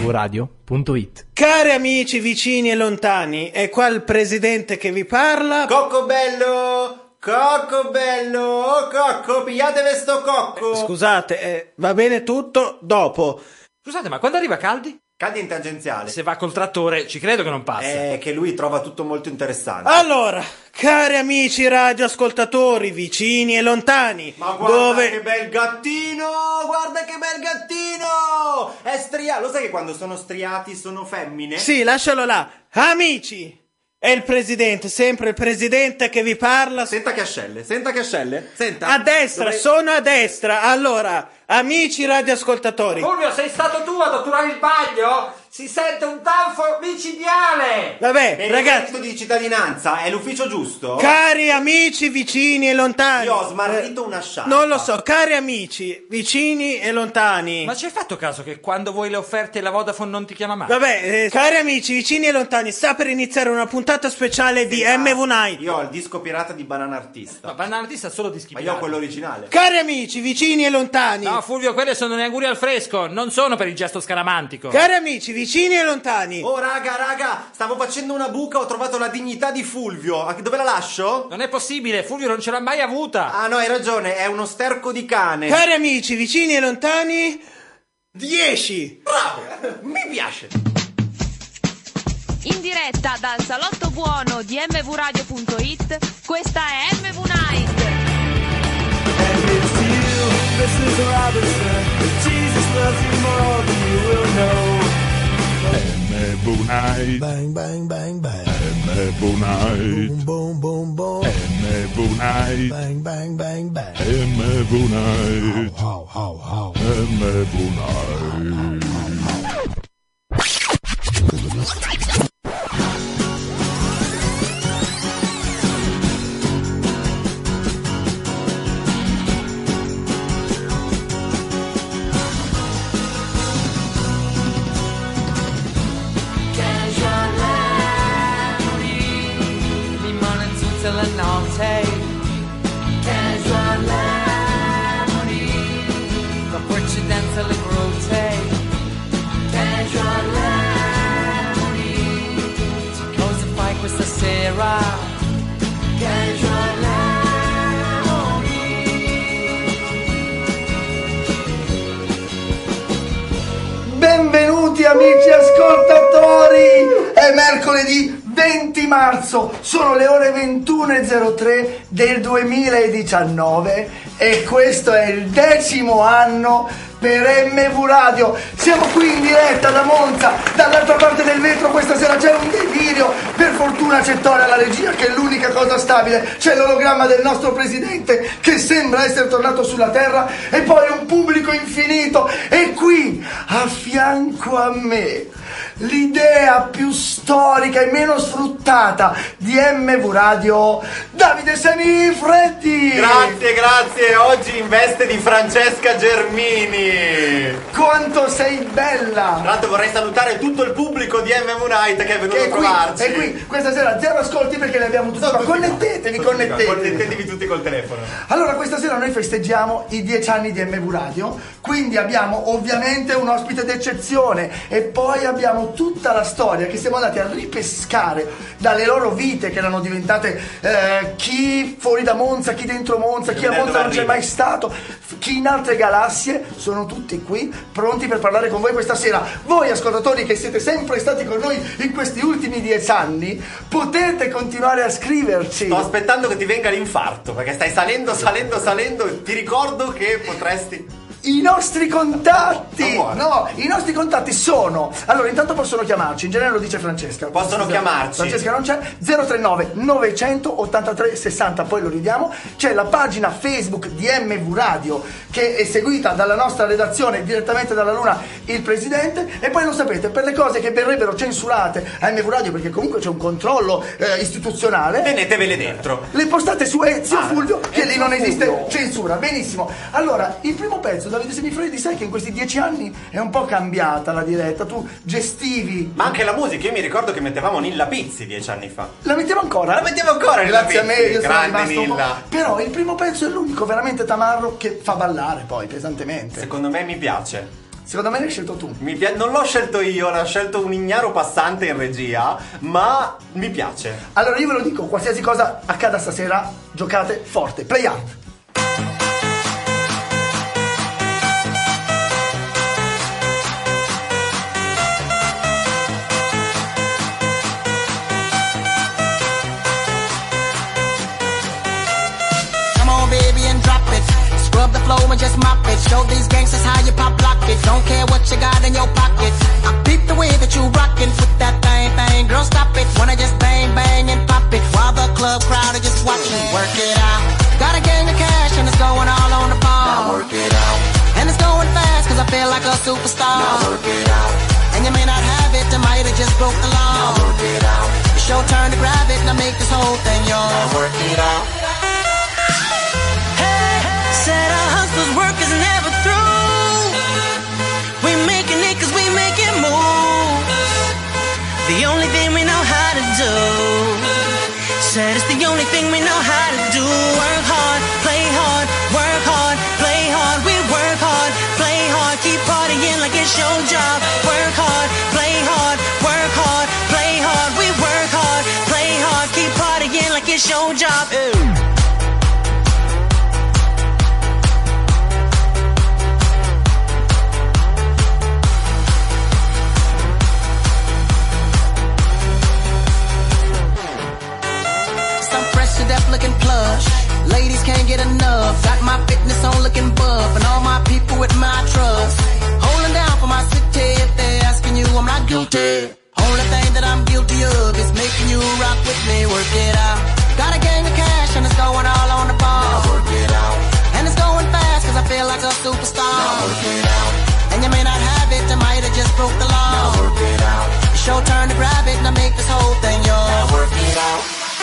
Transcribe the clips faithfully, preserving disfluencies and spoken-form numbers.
v radio punto it. Cari amici vicini e lontani, è qua il presidente che vi parla. Cocco bello, cocco bello, oh cocco, pigliatevi sto cocco. Eh, scusate, eh, va bene tutto dopo. Scusate, ma quando arriva Caldi? Caldi in tangenziale. Se va col trattore, ci credo che non passa. È che lui trova tutto molto interessante. Allora, cari amici radioascoltatori, vicini e lontani, ma guarda dove... che bel gattino, guarda che bel gattino, è striato. Lo sai che quando sono striati sono femmine? Sì, lascialo là. Amici, è il presidente, sempre il presidente che vi parla. Senta che ascelle, senta che ascelle, senta. A destra, Dove... sono a destra. Allora, amici radioascoltatori. Fulvio, sei stato tu ad otturare il bagno? Si sente un tanfo micidiale! Vabbè, E il ragazzi, reddito di cittadinanza è l'ufficio giusto? cari amici vicini e lontani. Io ho smarrito una sciarpa. Non lo so, cari amici vicini e lontani. Ma ci hai fatto caso che quando vuoi le offerte la Vodafone non ti chiama mai? Vabbè, eh, cari amici vicini e lontani, sta per iniziare una puntata speciale di M V Night. Io ho il disco pirata di Banana Artista. Ma Banana Artista solo dischi Ma io ho pirati. quello originale. Cari amici vicini e lontani. No, Fulvio, quelle sono le auguri al fresco, non sono per il gesto scaramantico. Cari amici vicini e lontani. Oh raga, raga, stavo facendo una buca, ho trovato la dignità di Fulvio. A- Dove la lascio? Non è possibile, Fulvio non ce l'ha mai avuta. Ah no, hai ragione, è uno sterco di cane. Cari amici vicini e lontani, dieci. Bravo, mi piace. In diretta dal salotto buono di m v radio punto it, questa è M V Night. And it's you, Missus Robinson. Jesus loves you more than you will know. M V Night. Bang, bang, bang, bang. M V Night. Boom, boom, boom. M V Night. Bang, bang, bang, bang. M V Night. How, how, how. M V Night. La notte, casual lemony, la precedenza le brute, casual lemony, cosa fai questa sera, casual lemony. Benvenuti amici ascoltatori, è mercoledì venti marzo, sono le ore ventuno e zero tre del duemiladiciannove e questo è il decimo anno per M V Radio. Siamo qui in diretta da Monza, dall'altra parte del vetro questa sera c'è un delirio. Per fortuna c'è Tore alla regia, che è l'unica cosa stabile, c'è l'ologramma del nostro presidente che sembra essere tornato sulla terra e poi un pubblico infinito. E qui a fianco a me l'idea più storica e meno sfruttata di M V Radio, Davide Semifreddi. Grazie, grazie, oggi in veste di Francesca Germini. Quanto sei bella. Tra l'altro vorrei salutare tutto il pubblico di M V Night che è venuto Che a è qui, trovarci. è qui, questa sera zero ascolti perché li abbiamo tutti qua. Connettetevi, connettetevi. Connettetevi tutti col telefono. Allora, questa sera noi festeggiamo i dieci anni di M V Radio, quindi abbiamo ovviamente un ospite d'eccezione e poi abbiamo tutta la storia che siamo andati a ripescare dalle loro vite che erano diventate eh, chi fuori da Monza, chi dentro Monza, chi a Monza non c'è mai stato, chi in altre galassie. Sono tutti qui pronti per parlare con voi questa sera. Voi ascoltatori che siete sempre stati con noi in questi ultimi dieci anni potete continuare a scriverci. Sto aspettando che ti venga l'infarto perché stai salendo, salendo, salendo. Ti ricordo che potresti... I nostri contatti, No, no, i nostri contatti sono, allora intanto possono chiamarci, in genere lo dice Francesca. Possono chiamarci. Francesca non c'è, zero tre nove novecentottantatré sessanta, poi lo ridiamo. C'è la pagina Facebook di M V Radio che è seguita dalla nostra redazione direttamente dalla Luna, il presidente. E poi lo sapete, per le cose che verrebbero censurate a M V Radio, perché comunque c'è un controllo eh, istituzionale, tenetevele dentro. le postate su Ezio Ah, Fulvio, che Ezio lì non esiste Fulvio. censura. Benissimo. Allora, il primo pezzo, Davide Semifreddi, sai che in questi dieci anni è un po' cambiata la diretta. Tu gestivi. Ma anche la musica, io mi ricordo che mettevamo Nilla Pizzi dieci anni fa. La mettiamo ancora? La mettiamo ancora, Nilla Grazie a me, Pizzi. io sono Grande rimasto un po'. Nilla. Però il primo pezzo è l'unico veramente tamarro che fa ballare poi pesantemente. Secondo me mi piace. Secondo me l'hai scelto tu. Mi pi- non l'ho scelto io, l'ha scelto un ignaro passante in regia, ma mi piace. Allora io ve lo dico, qualsiasi cosa accada stasera, giocate forte. Play hard. Scrub the flow and just mop it. Show these gangsters how you pop lock it. Don't care what you got in your pocket. I peep the way that you rockin' with that thing, thing. Girl, stop it. Wanna just bang, bang and pop it while the club crowd are just watching. Work it out. Got a gang of cash and it's going all on the ball. Now work it out. And it's going fast cause I feel like a superstar. Now work it out. And you may not have it, I might have just broke the law. Now work it out. It's your turn to grab it and I make this whole thing yours. Now work it out. Said our hustler's work is never through. We making it cause we making moves. The only thing we know how to do. Said it's the only thing we know how to do. Work hard, play hard, work hard, play hard. We work hard, play hard, keep partying like it's your job. Work hard, play hard, work hard, play hard. We work hard, play hard, keep partying like it's your job. Ew. Looking plush, ladies can't get enough. Got my fitness on looking buff, and all my people with my trust. Holding down for my city. If they're asking you, I'm not guilty. Only thing that I'm guilty of is making you rock with me. Work it out. Got a gang of cash and it's going all on the ball. Now work it out. And it's going fast cause I feel like a superstar. Now work it out. And you may not have it, I might have just broke the law. Now work it out. It's your turn to grab it and I make this whole thing yours. Now work it out.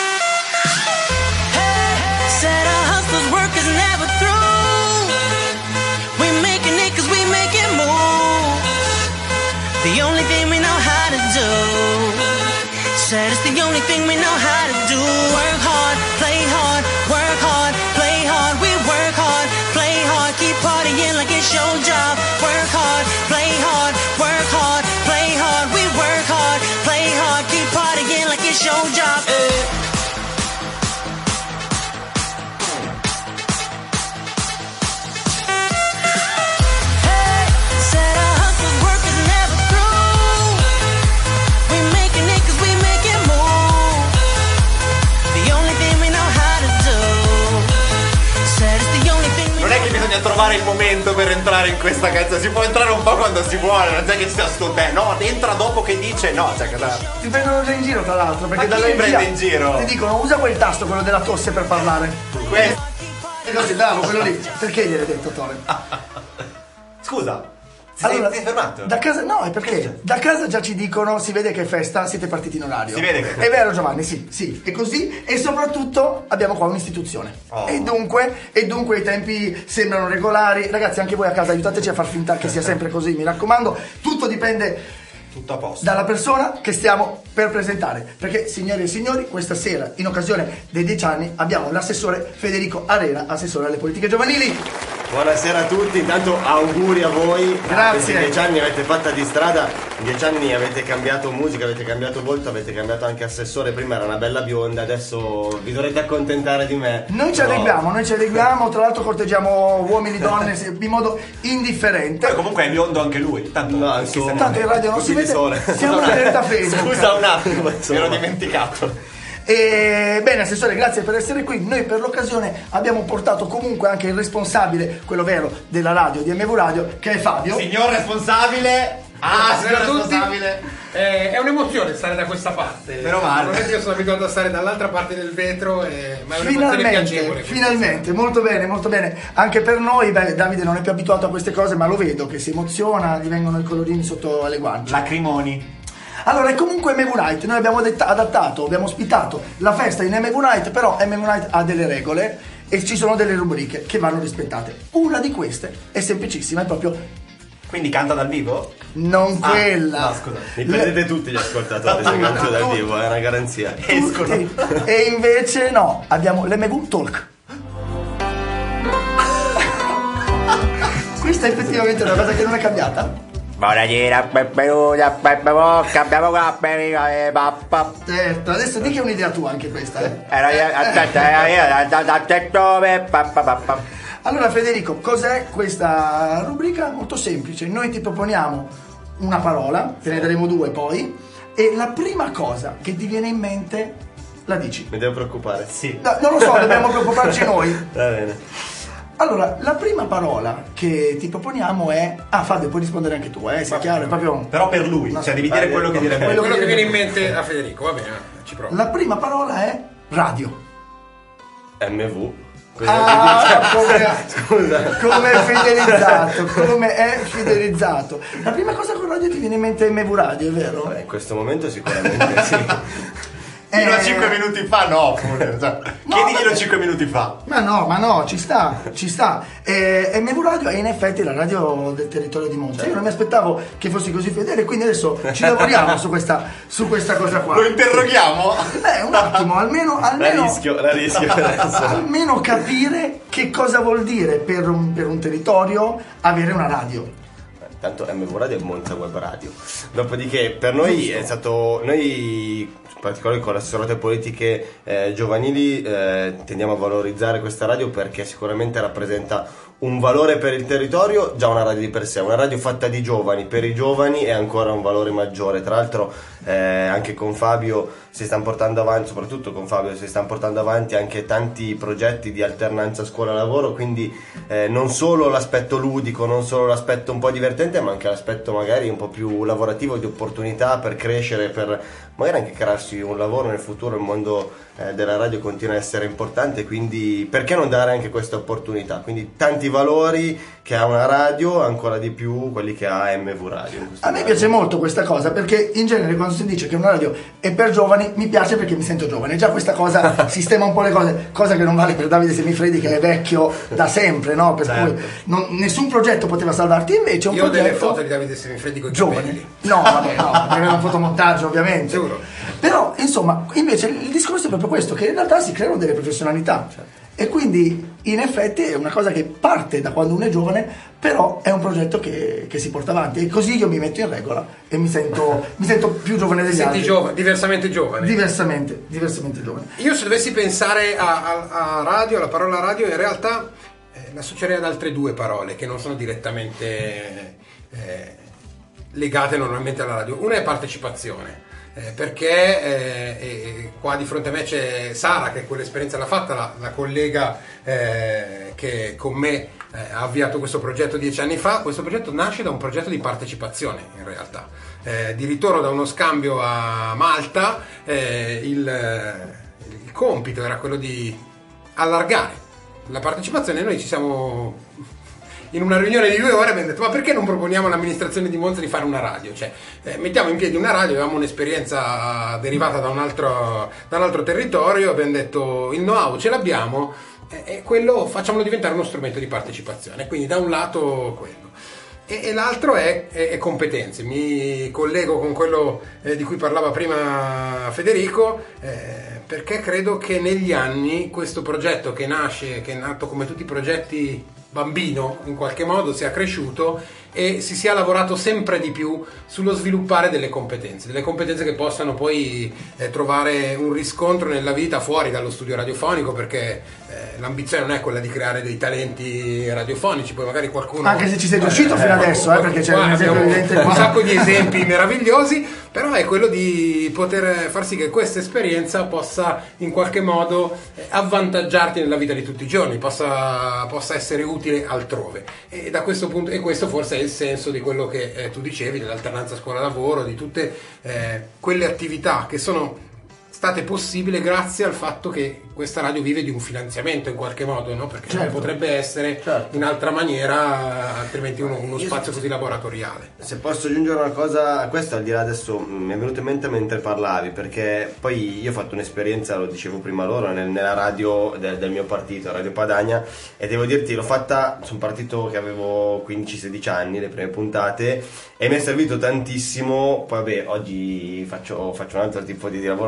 Said our hustler's work is never through. We making it cause we making moves. The only thing we know how to do. Said it's the only thing we know how to do. Work hard, play hard, work hard, play hard. We work hard, play hard, keep partying like it's your job. Work hard, play hard, work hard, play hard. We work hard, play hard, keep partying like it's your job. Hey. Bisogna trovare il momento per entrare in questa canzone. Si può entrare un po' quando si vuole, non è che sia sto te. No, entra dopo che dice no, cioè che da... Ti prendono già in giro tra l'altro, perché Ma chi dalla mi prende regia in giro? ti dicono usa quel tasto, quello della tosse per parlare. Questo. E così, bravo, quello lì. Perché gliel'hai detto, Tore? Scusa. Si Allora, sei fermato? Da casa, no, è perché da casa già ci dicono, si vede che è festa, siete partiti in orario. Si vede che... È vero Giovanni, sì, sì, è così. E soprattutto abbiamo qua un'istituzione. Oh. E dunque, e dunque i tempi sembrano regolari. Ragazzi, anche voi a casa aiutateci a far finta che sia sempre così, mi raccomando. Tutto dipende... Tutto a posto. Dalla persona che stiamo per presentare. Perché, signori e signori, questa sera, in occasione dei dieci anni, abbiamo l'assessore Federico Arena, assessore alle politiche giovanili. Buonasera a tutti, intanto auguri a voi. Grazie. Questi dieci anni avete fatta di strada, in dieci anni avete cambiato musica, avete cambiato volto, avete cambiato anche assessore. Prima era una bella bionda, adesso vi dovrete accontentare di me. Noi ci No. adeguiamo, noi ci adeguiamo, tra l'altro corteggiamo uomini e donne in modo indifferente. Poi comunque è biondo anche lui. Tanto, No, insomma, Tanto in radio non si tutti vede, di sole. siamo una diretta Facebook. Scusa un attimo, mi insomma. ero dimenticato. E bene, assessore, grazie per essere qui. Noi per l'occasione abbiamo portato comunque anche il responsabile, quello vero, della radio, di M V Radio, che è Fabio. Signor responsabile. Ah, signor Buonasera a tutti. responsabile. Eh, è un'emozione stare da questa parte. Meno male. Normalmente io sono abituato a stare dall'altra parte del vetro, e... ma è un'emozione piacevole. Finalmente, finalmente, molto bene, molto bene. Anche per noi, beh, Davide non è più abituato a queste cose, ma lo vedo che si emoziona, gli vengono i colorini sotto le guance. Lacrimoni. Allora, è comunque M V Night, noi abbiamo detta- adattato, abbiamo ospitato la festa in M V Night, però M V Night ha delle regole e ci sono delle rubriche che vanno rispettate. Una di queste è semplicissima, è proprio Quindi canta dal vivo? non Ah, quella. no, scusa. Mi perdete tutti gli ascoltatori se canto dal vivo, è una garanzia. Tutti. E invece no, abbiamo l'M V Talk. questa è effettivamente una cosa che non è cambiata. Buonasera, benvenuta, Peppe Bocca, abbiamo qua, e papà. Certo, adesso di che è un'idea tua anche questa, eh? Aspetta, io, papà. Allora Federico, cos'è questa rubrica? Molto semplice, noi ti proponiamo una parola, te ne daremo due poi, e la prima cosa che ti viene in mente la dici. Mi devo preoccupare? Sì. No, non lo so, dobbiamo preoccuparci noi. Va bene. Allora, la prima parola che ti proponiamo è... Ah, Fabio, puoi rispondere anche tu, eh? Sei chiaro? È proprio... Però per lui, No, cioè devi dire quello che viene in mente. Quello che viene in mente a Federico, va bene, ci provo. La prima parola è radio. M V. Cosa Ah, ti dice? come, Scusa. come è fidelizzato, come è fidelizzato. La prima cosa con radio ti viene in mente M V Radio, è vero? Beh, in questo momento sicuramente sì. Fino a Eh, cinque minuti fa no, pure, cioè, No, chiediglielo vabbè. cinque minuti fa. Ma no, ma no, ci sta, ci sta. Eh, M V Radio è in effetti la radio del territorio di Monza. Io non mi aspettavo che fossi così fedele, quindi adesso ci lavoriamo su questa, su questa cosa qua. Lo interroghiamo? Beh, un attimo, almeno, La almeno, rischio, la rischio adesso. almeno capire che cosa vuol dire per un, per un territorio avere una radio. Tanto M V Radio è Monza Web Radio. Dopodiché per noi è stato, noi in particolare con le assessorate politiche eh, giovanili eh, tendiamo a valorizzare questa radio perché sicuramente rappresenta un valore per il territorio, già una radio di per sé, una radio fatta di giovani, per i giovani è ancora un valore maggiore. Tra l'altro eh, anche con Fabio si stanno portando avanti, soprattutto con Fabio si stanno portando avanti anche tanti progetti di alternanza scuola-lavoro, quindi eh, non solo l'aspetto ludico, non solo l'aspetto un po' divertente, ma anche l'aspetto magari un po' più lavorativo, di opportunità per crescere, per magari anche crearsi un lavoro nel futuro. Il mondo eh, della radio continua a essere importante, quindi perché non dare anche questa opportunità? Quindi tanti valori che ha una radio, ancora di più quelli che ha M V Radio. in questo A me caso. piace molto questa cosa perché in genere quando si dice che una radio è per giovani mi piace perché mi sento giovane. Già questa cosa sistema un po' le cose, cosa che non vale per Davide Semifreddi che è vecchio da sempre, no? Per Certo. cui non- nessun progetto poteva salvarti, invece un Io ho delle progetto foto di Davide Semifreddi con i giovane. capelli. No, vabbè, no, aveva un fotomontaggio ovviamente. Giuro. Però, insomma, invece il discorso è proprio questo, che in realtà si creano delle professionalità. E quindi in effetti è una cosa che parte da quando uno è giovane, però è un progetto che, che si porta avanti. E così io mi metto in regola e mi sento, mi sento più giovane degli Senti altri. giovane, diversamente giovane. Diversamente, diversamente giovane. Io se dovessi pensare a, a- a radio, alla parola radio, in realtà eh, l'associerei ad altre due parole che non sono direttamente eh, legate normalmente alla radio. Una è partecipazione. Eh, perché eh, e qua di fronte a me c'è Sara che quell'esperienza l'ha fatta, la, la collega eh, che con me eh, ha avviato questo progetto dieci anni fa. Questo progetto nasce da un progetto di partecipazione in realtà, eh, di ritorno da uno scambio a Malta. eh, il, il compito era quello di allargare la partecipazione. Noi ci siamo in una riunione di due ore abbiamo detto: ma perché non proponiamo all'amministrazione di Monza di fare una radio? Cioè, eh, mettiamo in piedi una radio. Avevamo un'esperienza derivata da un altro, da un altro territorio, abbiamo detto il know-how ce l'abbiamo e eh, quello facciamolo diventare uno strumento di partecipazione. Quindi da un lato quello. E, e l'altro è, è, è competenze. Mi collego con quello eh, di cui parlava prima Federico, eh, perché credo che negli anni questo progetto che nasce, che è nato come tutti i progetti bambino, in qualche modo sia cresciuto e si sia lavorato sempre di più sullo sviluppare delle competenze, delle competenze che possano poi eh, trovare un riscontro nella vita fuori dallo studio radiofonico, perché eh, l'ambizione non è quella di creare dei talenti radiofonici, poi magari qualcuno... Anche se ci sei riuscito fino adesso, eh, perché c'è un esempio evidente qua. un sacco di esempi meravigliosi, però è quello di poter far sì che questa esperienza possa in qualche modo eh, avvantaggiarti nella vita di tutti i giorni, possa, possa essere utile altrove. E da questo punto, e questo forse è il senso di quello che eh, tu dicevi, dell'alternanza scuola-lavoro, di tutte eh, quelle attività che sono state possibili grazie al fatto che questa radio vive di un finanziamento in qualche modo, no? Perché Certo. non potrebbe essere Certo. in altra maniera, altrimenti uno, uno spazio così laboratoriale. Se posso aggiungere una cosa a questo, al di là adesso mh, mi è venuto in mente mentre parlavi, perché poi io ho fatto un'esperienza, lo dicevo prima loro, nel- nella radio de- del mio partito, Radio Padania, e devo dirti, l'ho fatta su un partito che avevo quindici sedici anni, le prime puntate, e mi è servito tantissimo. Poi vabbè, oggi faccio, faccio un altro tipo di lavoro, un lavoro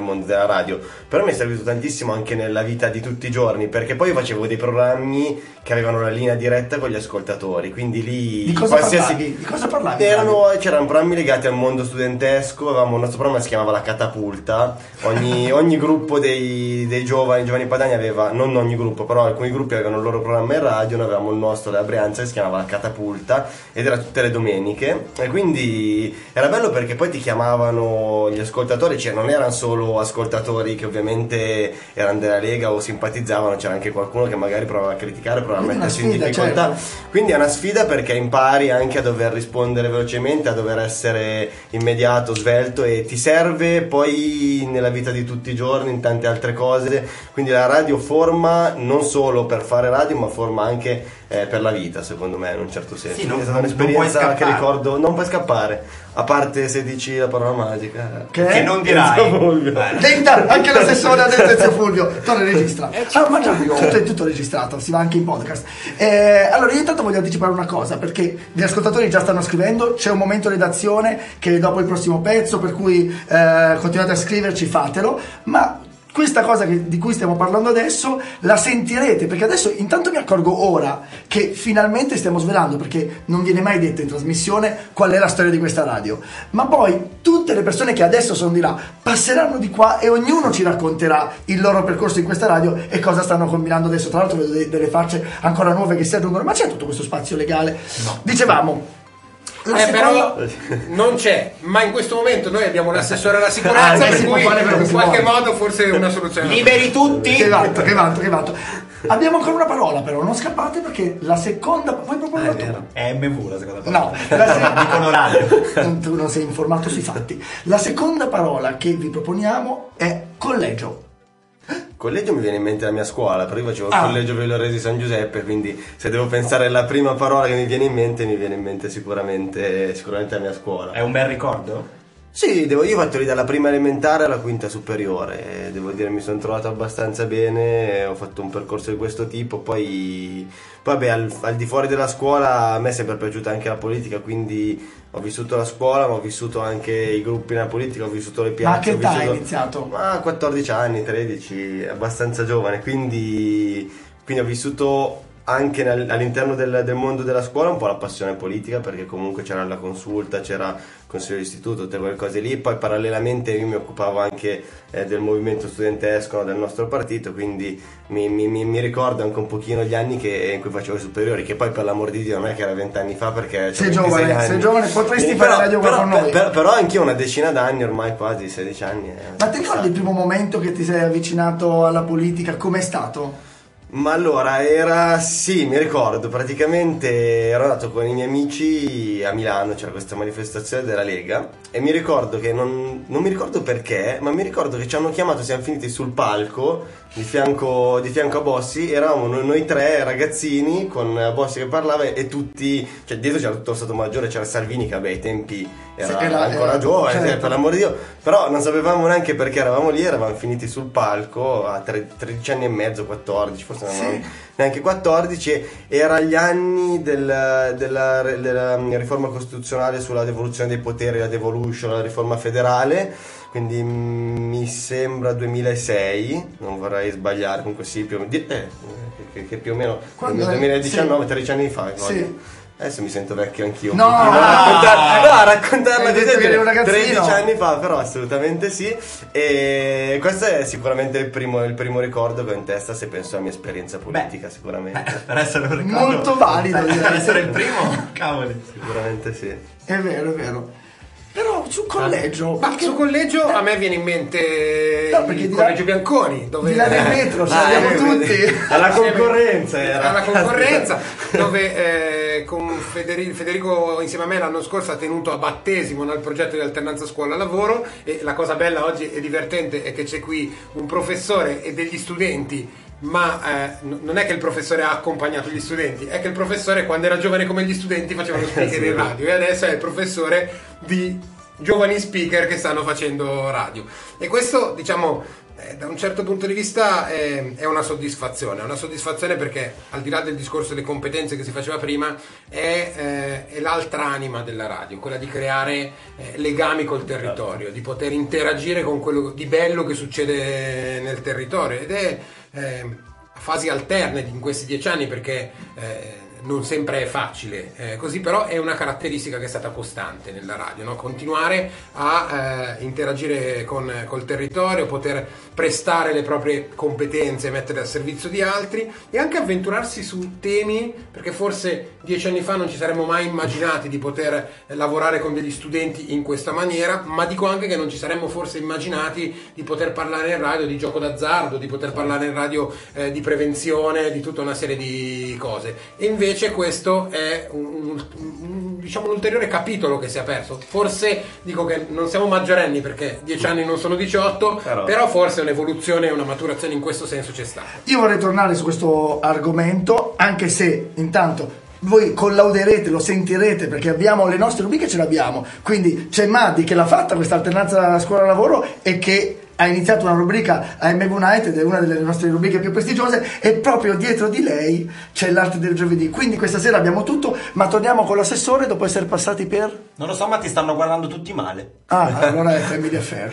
mondo della radio, però mi è servito tantissimo anche nella vita di tutti i giorni, perché poi io facevo dei programmi che avevano la linea diretta con gli ascoltatori, quindi lì Di cosa qualsiasi parlavi? Di cosa parlavi? erano, c'erano programmi legati al mondo studentesco. Avevamo un nostro programma che si chiamava La Catapulta. Ogni, ogni gruppo dei, dei giovani, giovani padani aveva, non ogni gruppo, però alcuni gruppi avevano il loro programma in radio. Noi avevamo il nostro della Brianza che si chiamava La Catapulta ed era tutte le domeniche, e quindi era bello perché poi ti chiamavano gli ascoltatori, cioè non erano solo ascoltatori che ovviamente erano della Lega o simpatizzavano, c'era anche qualcuno che magari provava a criticare, provava a mettersi in difficoltà. Certo. Quindi è una sfida perché impari anche a dover rispondere velocemente, a dover essere immediato, svelto, e ti serve poi nella vita di tutti i giorni in tante altre cose. Quindi la radio forma non solo per fare radio, ma forma anche eh, per la vita, secondo me, in un certo senso. Sì, Quindi non- è stata non puoi un'esperienza che scappare. ricordo, non puoi scappare, a parte se dici la parola magica Che? Che non dirai. Denta, anche l'assessore ha detto Ezio Fulvio, torna registra. Ah, ma già, tutto è tutto registrato, si va anche in podcast. Eh, allora io intanto voglio anticipare una cosa, perché gli ascoltatori già stanno scrivendo, c'è un momento redazione che è dopo il prossimo pezzo, per cui eh, continuate a scriverci, fatelo, ma questa cosa che- di cui stiamo parlando adesso la sentirete, perché adesso intanto mi accorgo ora che finalmente stiamo svelando, perché non viene mai detto in trasmissione qual è la storia di questa radio, ma poi tutte le persone che adesso sono di là passeranno di qua e ognuno ci racconterà il loro percorso in questa radio e cosa stanno combinando adesso. Tra l'altro vedo de- delle facce ancora nuove che si aggiungono, ma c'è tutto questo spazio legale? Dicevamo la Eh, seconda- però non c'è, ma in questo momento noi abbiamo l'assessore alla sicurezza, Ah, eh, per si può cui fare quello che in si qualche vuole. modo forse è una soluzione. Liberi tutti. Che vanto, che vanto, che vanto. Abbiamo ancora una parola, però non scappate, perché la seconda. Vuoi proporla tu? È M V la seconda parola. No, la se- Dicono radio. tu non sei informato sui fatti. La seconda parola che vi proponiamo è collegio. Collegio mi viene in mente la mia scuola, però io facevo il Ah. collegio Villoresi San Giuseppe, quindi se devo pensare alla prima parola che mi viene in mente, mi viene in mente sicuramente, sicuramente la mia scuola. È un bel ricordo? Sì, devo, io ho fatto lì dalla prima elementare alla quinta superiore, e devo dire mi sono trovato abbastanza bene, ho fatto un percorso di questo tipo, poi, poi vabbè, al, al di fuori della scuola a me è sempre piaciuta anche la politica, quindi ho vissuto la scuola, ma ho vissuto anche i gruppi nella politica, ho vissuto le piazze. Ma a che ho età hai vissuto- iniziato? Ma quattordici anni, tredici, abbastanza giovane, quindi, quindi ho vissuto anche nel- all'interno del, del mondo della scuola un po' la passione politica, perché comunque c'era la consulta, c'era il consiglio d'istituto, tutte quelle cose lì. Poi parallelamente io mi occupavo anche eh, del movimento studentesco, no, del nostro partito, quindi mi, mi- mi- mi ricordo anche un pochino gli anni che, in cui facevo i superiori, che poi per l'amor di Dio non è che era vent'anni fa, perché Sei c'ho ventisei giovane, anni. sei giovane, potresti Quindi fare però- radio però, con noi. per- però anch'io una decina d'anni ormai, quasi sedici anni. eh. Ma ti ricordi il primo momento che ti sei avvicinato alla politica? Com'è stato? Ma allora era, sì, mi ricordo, praticamente ero andato con i miei amici a Milano, c'era questa manifestazione della Lega, e mi ricordo che non, non mi ricordo perché, ma mi ricordo che ci hanno chiamato, siamo finiti sul palco di fianco, di fianco a Bossi, eravamo noi, noi tre ragazzini con Bossi che parlava e tutti, cioè dietro c'era tutto lo Stato Maggiore, c'era Salvini che vabbè ai tempi era, Sì, era- ancora era- giovane, certo. cioè, per l'amor di Dio, però non sapevamo neanche perché eravamo lì, eravamo finiti sul palco a tre- tredici anni e mezzo, quattordici, forse non Sì. avevamo neanche quattordici, e era gli anni del- della, della riforma costituzionale sulla devoluzione dei poteri, la devolution, la riforma federale, quindi mm, mi sembra duemilasei, non vorrei sbagliare, comunque sì, più o meno, di- eh, che, che più o meno Quando è? duemiladiciannove, tredici anni fa. Sì. voglio. Adesso mi sento vecchio anch'io. No! un pochino, a raccontar- no, a raccontarla Hai detto così, che eri un ragazzino. tredici anni fa, però assolutamente sì. E questo è sicuramente il primo, il primo ricordo che ho in testa se penso alla mia esperienza politica, sicuramente. Per essere un ricordo. Molto valido, Per direi. essere il primo, cavoli. Sicuramente sì. È vero, è vero. Però sul collegio. Ma perché- su collegio a me viene in mente No, perché il di là- collegio Bianconi, dove di là del metro, ci Ah, andiamo eh, tutti. alla concorrenza era. alla concorrenza, dove eh, con Federico, Federico insieme a me l'anno scorso ha tenuto a battesimo nel progetto di alternanza scuola-lavoro, e la cosa bella oggi e divertente è che c'è qui un professore e degli studenti, ma eh, n- non è che il professore ha accompagnato gli studenti, è che il professore quando era giovane come gli studenti faceva lo speaker in radio, e adesso è il professore di giovani speaker che stanno facendo radio. E questo, diciamo, Eh, da un certo punto di vista eh, è una soddisfazione, è una soddisfazione perché al di là del discorso delle competenze che si faceva prima è, eh, è l'altra anima della radio, quella di creare eh, legami col territorio, di poter interagire con quello di bello che succede nel territorio ed è eh, a fasi alterne in questi dieci anni perché eh, non sempre è facile, eh, così però è una caratteristica che è stata costante nella radio, no? Continuare a eh, interagire con col territorio, poter prestare le proprie competenze, metterle al servizio di altri e anche avventurarsi su temi, perché forse dieci anni fa non ci saremmo mai immaginati di poter eh, lavorare con degli studenti in questa maniera, ma dico anche che non ci saremmo forse immaginati di poter parlare in radio di gioco d'azzardo, di poter parlare in radio eh, di prevenzione, di tutta una serie di cose. E invece questo è un, un, un, diciamo un ulteriore capitolo che si è aperto. Forse dico che non siamo maggiorenni perché dieci anni non sono diciotto, però, però forse un'evoluzione e una maturazione in questo senso c'è stata. Io vorrei tornare su questo argomento, anche se intanto voi collauderete, lo sentirete perché abbiamo le nostre rubriche, ce l'abbiamo. Quindi c'è Maddi che l'ha fatta questa alternanza scuola-lavoro e che ha iniziato una rubrica a M V United, è una delle nostre rubriche più prestigiose, e proprio dietro di lei c'è l'arte del giovedì. Quindi questa sera abbiamo tutto, ma torniamo con l'assessore dopo essere passati per... Non lo so, ma ti stanno guardando tutti male. Ah, allora è Family Affair.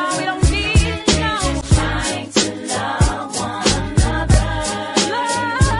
Love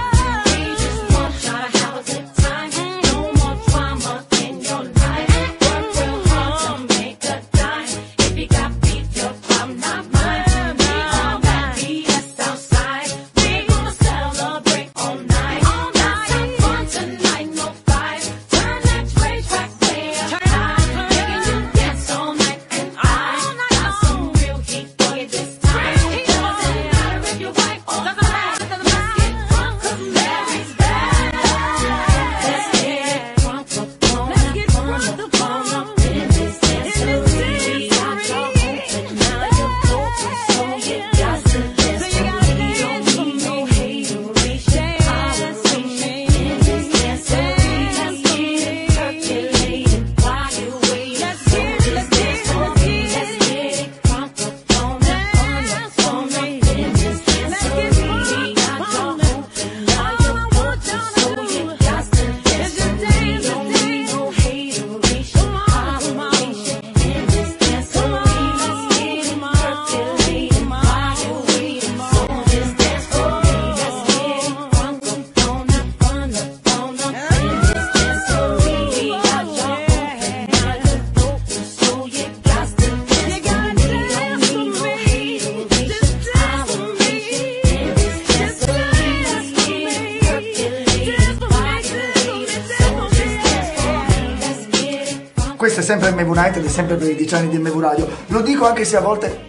sempre M V Night ed è sempre per i dieci anni di M V Radio. Lo dico anche se a volte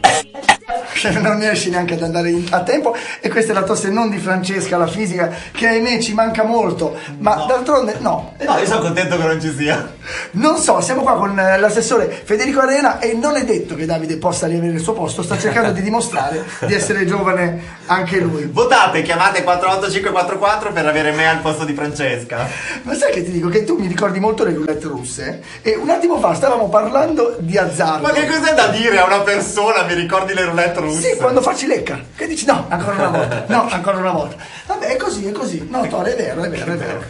non riesci neanche ad andare in- a tempo, e questa è la tosse non di Francesca, la fisica, che ahimè ci manca molto, ma No. d'altronde no. No, io sono contento che non ci sia. Non so, siamo qua con eh, l'assessore Federico Arena e non è detto che Davide possa riavere il suo posto, sta cercando di dimostrare di essere giovane anche lui. Votate, chiamate quattro otto cinque quattro quattro per avere me al posto di Francesca. Ma sai che ti dico che tu mi ricordi molto le roulette russe e un attimo fa stavamo parlando di azzardo. Ma che cos'è da dire a una persona, mi ricordi le roulette russe? Sì, quando facci lecca, che dici no, ancora una volta, no, ancora una volta. Vabbè, è così, è così. No, Tore, è vero, è vero, è vero.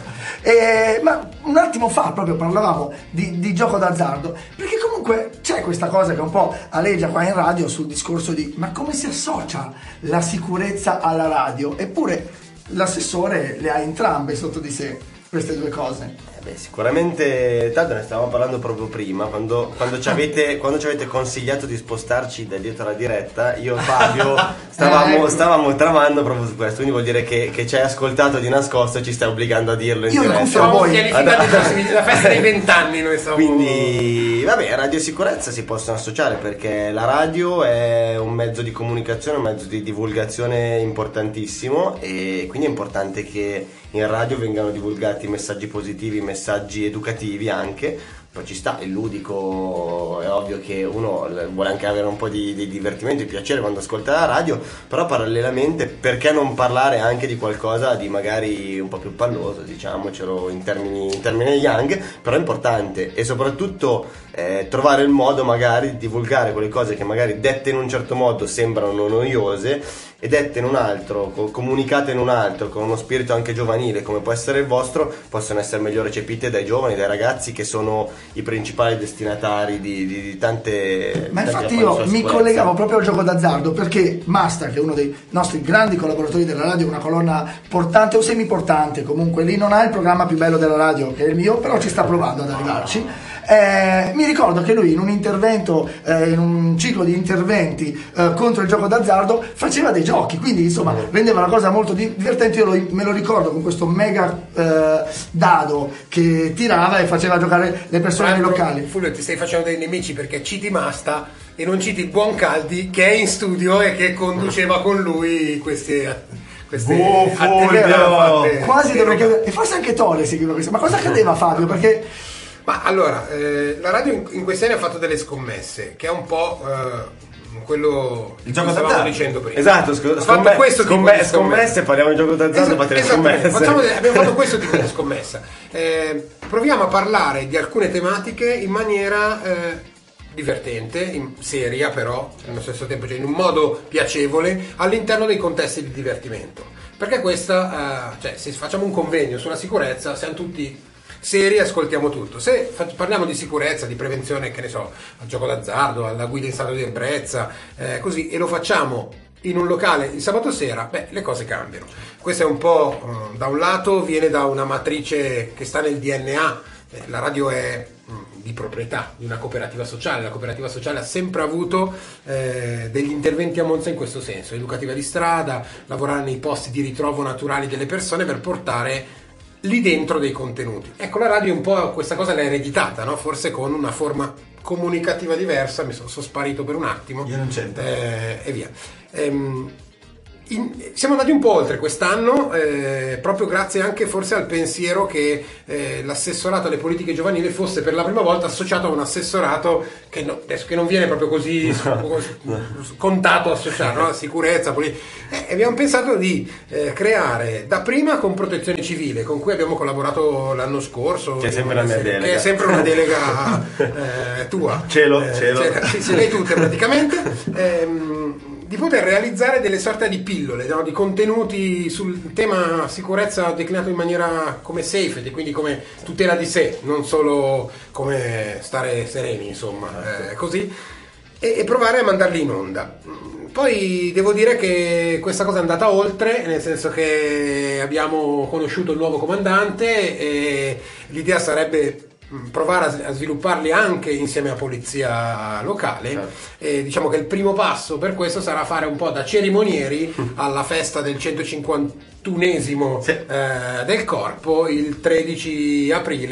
Eh, ma un attimo fa proprio parlavamo di, di gioco d'azzardo, perché comunque c'è questa cosa che un po' aleggia qua in radio sul discorso di ma come si associa la sicurezza alla radio? Eppure l'assessore le ha entrambe sotto di sé, queste due cose. Eh beh, sicuramente, tanto ne stavamo parlando proprio prima, quando, quando, ci avete, quando ci avete consigliato di spostarci da dietro alla diretta, io e Fabio stavamo, stavamo tramando proprio su questo, quindi vuol dire che, che ci hai ascoltato di nascosto e ci stai obbligando a dirlo in Io diretta. Siamo pianificati per la festa dei vent'anni noi siamo. Quindi, vabbè, radio e sicurezza si possono associare perché la radio è un mezzo di comunicazione, un mezzo di divulgazione importantissimo, e quindi è importante che in radio vengano divulgati messaggi positivi, messaggi educativi anche. Poi ci sta il ludico, è ovvio che uno vuole anche avere un po' di, di divertimento, di piacere quando ascolta la radio, però parallelamente perché non parlare anche di qualcosa di magari un po' più palloso, diciamocelo in termini, in termini young, però è importante, e soprattutto eh, trovare il modo magari di divulgare quelle cose che magari dette in un certo modo sembrano noiose e dette in un altro, co- comunicate in un altro, con uno spirito anche giovanile come può essere il vostro, possono essere meglio recepite dai giovani, dai ragazzi che sono i principali destinatari di, di, di tante. Ma tante infatti campagne io sulla mi sicurezza. collegavo proprio al gioco d'azzardo perché Masta, che è uno dei nostri grandi collaboratori della radio, una colonna portante o semiportante, comunque lì non ha il programma più bello della radio che è il mio, però ci sta provando ad arrivarci. Eh, mi ricordo che lui in un intervento, eh, in un ciclo di interventi eh, contro il gioco d'azzardo faceva dei giochi, quindi insomma rendeva la cosa molto di- divertente. Io lo- me lo ricordo con questo mega eh, dado che tirava e faceva giocare le persone nei locali. Fulvio, ti stai facendo dei nemici perché citi Masta e non citi il buon Caldi che è in studio e che conduceva con lui queste queste Boh, attività fatte- Quasi dovrei chiedere, e forse anche Tole seguiva questo. Ma cosa accadeva, Fabio? Perché Ma allora, eh, la radio in, in questi anni ha fatto delle scommesse, che è un po' eh, quello Il che gioco stavamo d'azzardo. dicendo prima. Esatto, sc- Ha scomme- fatto questo tipo scomme- di scommesse, parliamo di gioco d'azzardo, Esa- fate le esattamente, scommesse. facciamo de- abbiamo fatto questo tipo di scommessa. Eh, proviamo a parlare di alcune tematiche in maniera eh, divertente, in- seria però, allo stesso tempo, cioè in un modo piacevole all'interno dei contesti di divertimento. Perché questa, eh, cioè se facciamo un convegno sulla sicurezza, siamo tutti seri e ascoltiamo tutto. Se fa- parliamo di sicurezza, di prevenzione, che ne so, al gioco d'azzardo, alla guida in stato di ebbrezza, eh, così, e lo facciamo in un locale il sabato sera, beh, le cose cambiano. Questo è un po', eh, da un lato viene da una matrice che sta nel D N A. Eh, la radio è mh, di proprietà di una cooperativa sociale, la cooperativa sociale ha sempre avuto eh, degli interventi a Monza in questo senso, educativa di strada, lavorare nei posti di ritrovo naturali delle persone per portare lì dentro dei contenuti. Ecco, la radio un po' questa cosa l'ha ereditata, no? Forse con una forma comunicativa diversa, mi sono, sono sparito per un attimo. Io non c'entro. Eh, e via. Ehm, in- siamo andati un po' oltre quest'anno, eh, proprio grazie anche forse al pensiero che eh, l'assessorato alle politiche giovanili fosse per la prima volta associato a un assessorato che, no- adesso, che non viene proprio così contato associato, no? Sicurezza, poli- eh, abbiamo pensato di eh, creare dapprima con Protezione Civile, con cui abbiamo collaborato l'anno scorso, Che è sempre la mia delega. che è sempre una delega eh, tua. Cielo, Eh, cielo. ce- sì, ce le hai tutte praticamente. Ehm, di poter realizzare delle sorte di pillole, no? Di contenuti sul tema sicurezza declinato in maniera come safe, e quindi come tutela di sé, non solo come stare sereni, insomma, eh, così, e, e provare a mandarli in onda. Poi devo dire che questa cosa è andata oltre, nel senso che abbiamo conosciuto il nuovo comandante e l'idea sarebbe provare a, a svilupparli anche insieme a polizia locale. Certo. E diciamo che il primo passo per questo sarà fare un po' da cerimonieri alla festa del centocinquantunesimo Sì. eh, del corpo il tredici aprile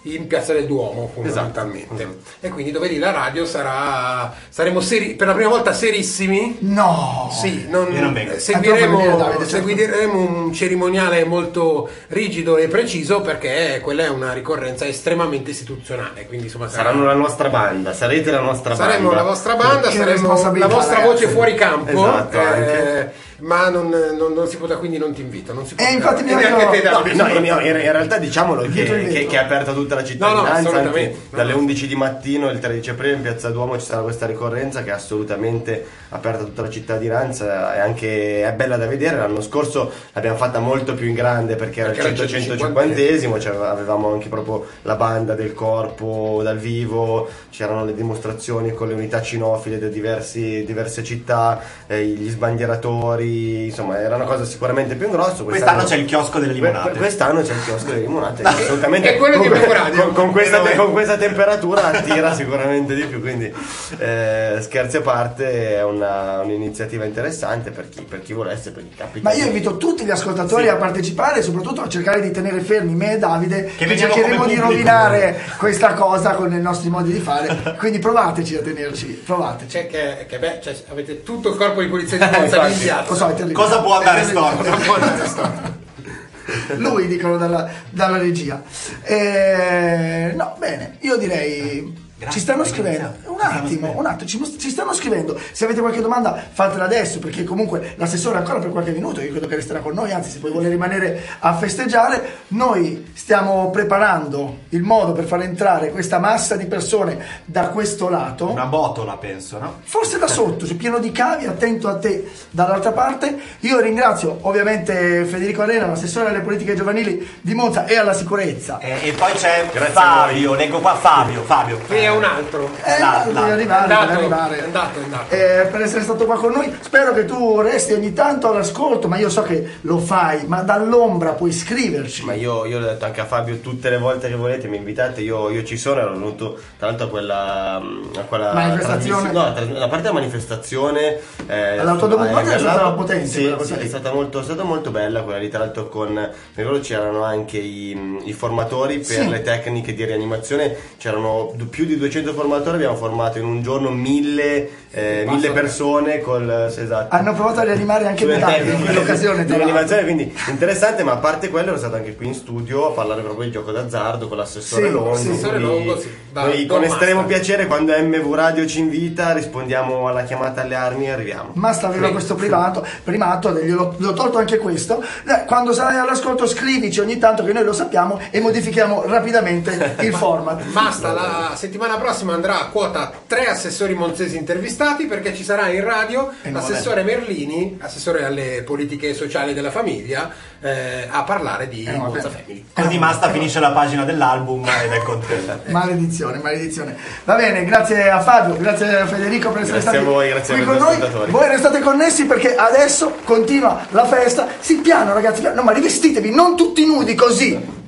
in Piazza del Duomo fondamentalmente. Esatto. E quindi dove lì la radio sarà saremo seri, per la prima volta serissimi. No! Sì, non, Io non vengo. seguiremo, Davide, certo. seguiremo un cerimoniale molto rigido e preciso perché quella è una ricorrenza estremamente istituzionale, quindi insomma sarà... Saranno la nostra banda, sarete la nostra banda. Saremo la vostra banda, Che saremo responsabilità, la vostra ragazzi. voce fuori campo. Esatto, eh, anche. ma non, non, non si può, quindi non ti invito. Non si può E infatti mi e neanche voglio- te, Davide, No, in, soprattutto. in realtà diciamolo che, Dietro il vetro. che, che è aperta tutta la No, no, cittadinanza, assolutamente. anche No, dalle no. undici di mattino il tredici aprile in Piazza Duomo ci sarà questa ricorrenza che è assolutamente aperta a tutta la cittadinanza, è anche è bella da vedere. L'anno scorso l'abbiamo fatta molto più in grande perché era il Perché era il centocinquantesimo, cioè avevamo anche proprio la banda del corpo dal vivo, c'erano le dimostrazioni con le unità cinofile da diversi, diverse città, eh, gli sbandieratori, insomma era una cosa sicuramente più grossa. Quest'anno c'è il chiosco delle limonate. Que- Quest'anno c'è il chiosco delle limonate, assolutamente. E quello di con, Emmo Radio. con, con questa, con questa temperatura attira sicuramente di più, quindi eh, scherzi a parte è una, un'iniziativa interessante per chi, per chi volesse, per chi capita. Ma io invito tutti gli ascoltatori Sì. a partecipare e soprattutto a cercare di tenere fermi me e Davide, che, veniamo cercheremo come di pubblico. rovinare questa cosa con i nostri modi di fare. Quindi provateci a tenerci, provateci. Cioè che, che beh, cioè, avete tutto il corpo di polizia di Monza in piazza. Lo so, è terribile. Cosa può andare È terribile. storto? Cosa può andare storto? Lui dicono dalla, dalla regia. Eh, no, bene, io direi. Grazie, ci stanno perché scrivendo iniziamo. un attimo, un attimo, ci, ci stanno scrivendo. Se avete qualche domanda fatela adesso, perché comunque l'assessore ancora per qualche minuto, io credo che resterà con noi, anzi se poi vuole rimanere a festeggiare. Noi stiamo preparando il modo per far entrare questa massa di persone da questo lato. Una botola, penso, no? Forse da sotto, c'è pieno di cavi, attento a te dall'altra parte. Io ringrazio ovviamente Federico Arena, l'assessore alle politiche giovanili di Monza e alla sicurezza. E, e poi c'è Grazie a Fabio, leggo qua Fabio, Fabio. Qui è un altro. Eh, là, devi là. arrivare, È andato, devi arrivare. è andato, è andato. Eh, per essere stato qua con noi. Spero che tu resti ogni tanto all'ascolto, ma io so che lo fai, ma dall'ombra puoi scriverci. Ma io, io l'ho detto anche a Fabio, tutte le volte che volete mi invitate, io, io ci sono, ero venuto tra l'altro a quella, a quella Manifestazione? trasmissione- no, tra- la parte della manifestazione eh, All'autodomo di Monza è stata Merlato. potente Sì, quella cosa sì, lì. è stata molto, è stata molto bella quella lì, tra l'altro con mi ricordo c'erano anche i, i formatori per Sì. le tecniche di rianimazione, c'erano du- più di duecento formatori, abbiamo formato in un giorno mille, eh, mille persone col, sì, esatto. Hanno provato a rianimare anche Sulle me Davide tecniche in quell'occasione, di tra l'altro. animazione, quindi interessante, ma a parte quello ero stato anche qui in studio a parlare proprio di gioco d'azzardo con l'assessore Sì, Longo, sì. quindi L'assessore Longo, sì. Da- noi Don con estremo Masta. piacere quando M V Radio ci invita rispondiamo alla chiamata alle armi e arriviamo. Masta aveva Sì. questo privato, primato, glielo, gli ho tolto anche questo. Eh, Quando sarai all'ascolto scrivici ogni tanto che noi lo sappiamo e modifichiamo rapidamente il format. Basta, la settimana prossima andrà a quota tre assessori monzesi intervistati perché ci sarà in radio Eh no, l'assessore Merlini, assessore alle politiche sociali della famiglia, eh, a parlare di Eh no, Monza vabbè. Family. Così Masta finisce la pagina dell'album ed è contento. Maledizione, maledizione. Va bene, grazie a Fabio, grazie a Federico per essere Grazie a stati voi, grazie qui ai con noi. ascoltatori. Voi restate connessi perché adesso continua la festa. Sì, piano ragazzi, piano. No, ma rivestitevi, non tutti nudi così.